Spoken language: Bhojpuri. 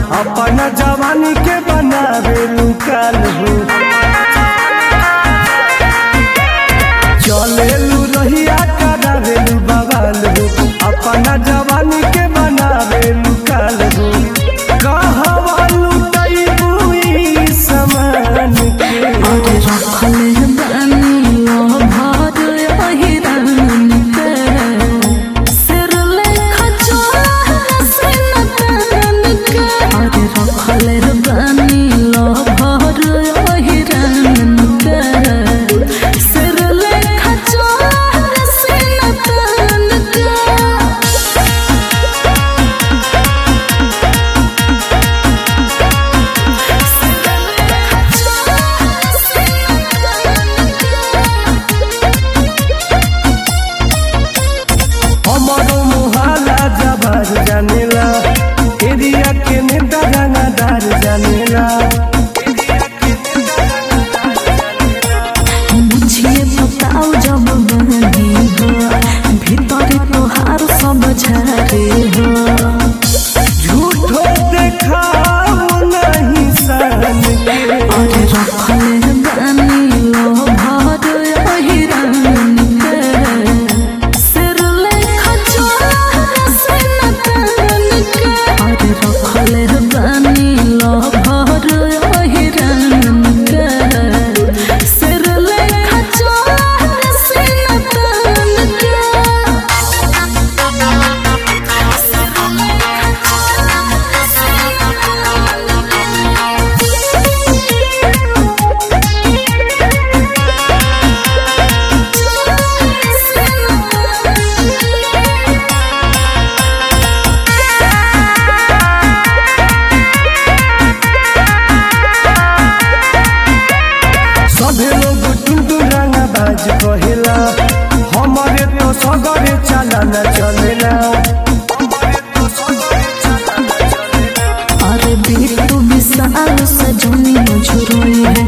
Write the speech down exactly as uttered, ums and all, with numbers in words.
अपना जवानी के बनावे लुकाल हो। चले लू रहिया करावे लू बवाल हो, अपना जवानी के बनावे लुकाल हो। कहवा लुटाई बुई समान के अरे रखले बानी लो भर अहिरान के सिर लेखा चोरा से नतन के। अरे रखले बानी लो भर अहिरान के सिर लेखा चोरा से नतन के। हमारो मुहाला जबार जानेला, एरिया के नेता रंगदार जानेला। मुझे बताओ जब बनी हो भीतर तोहार सब झारे हो। झूठो देखाओ नहीं सन के अरे रखले बानी लो भर अहिरान के सिर लेखा चोरा से नतन के। अरे रखले बानी लो भर अहिरान के सिर लेखा चोरा से नतन के। सभे लोग टुनटुन रंगबाज कहेला, हमारे तो सगरे चलन चलेला। अरे बिट्टू विशाल सजनी मुझुरोई है